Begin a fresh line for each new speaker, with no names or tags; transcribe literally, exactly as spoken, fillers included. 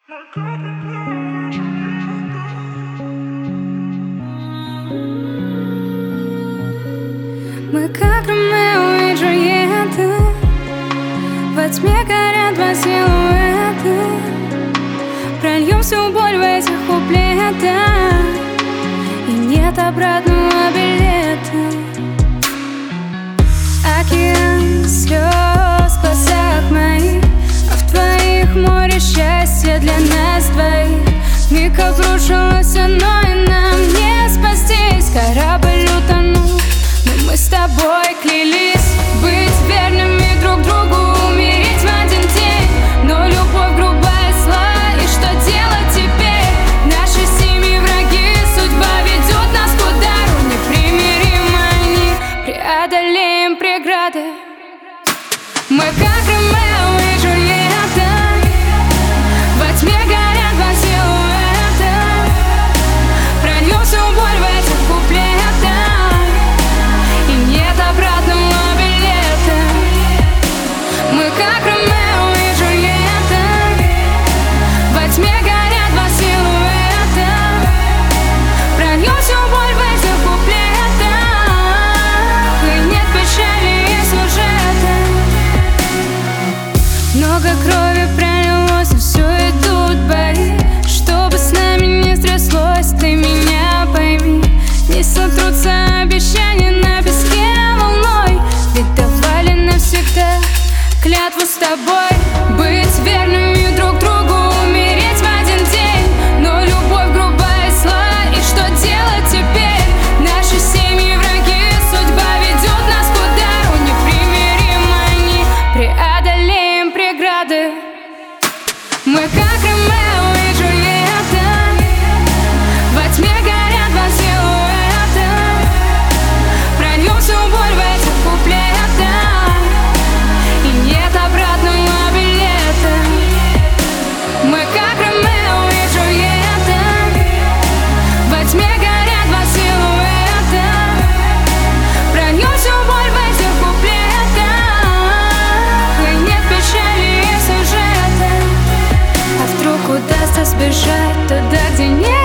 Мы как Ромео и Джульетта, во тьме горят два силуэта. Прольем всю боль в этих куплетах, и нет обратного билета. Океан слез в глазах моих, а в твоих море счастья для нас двоих. Миг обрушился, но и нам не спастись. Корабль утонул, но мы с тобой клялись быть верными друг другу, умереть в один день. Но любовь грубая зла, и что делать теперь? Наши семьи враги, судьба ведет нас к удару. Непримиримы они, преодолеем преграды. Мы как Ромео и Джульетта, во тьме горят два силуэта. Прольем всю боль в этих куплетах, и нет обратного билета. Мы как Ромео и Джульетта, во тьме горят два силуэта. Прольем всю боль в этих куплетах, и нет печали и сюжета. Много крови пролилось, и все идут бои. Чтобы с нами не стряслось, ты меня пойми. Не сотрутся обещания на песке волной, ведь давали навсегда клятву с тобой быть верными друг другу, умереть в один день. Но любовь грубая зла, и что делать теперь? Наши семьи враги, судьба ведет нас к удару. Непримиримы они, преодолеем преграды. Мы как Ромео и Джульетта, во тьме горят два силуэта. Прольем всю боль в этих куплетах, и нет обратного билета. Мы как Ромео и Джульетта, во тьме горят два силуэта. Прольем всю боль в этих куплетах, и нет печали и сюжета. А вдруг удастся сбежать туда, где нет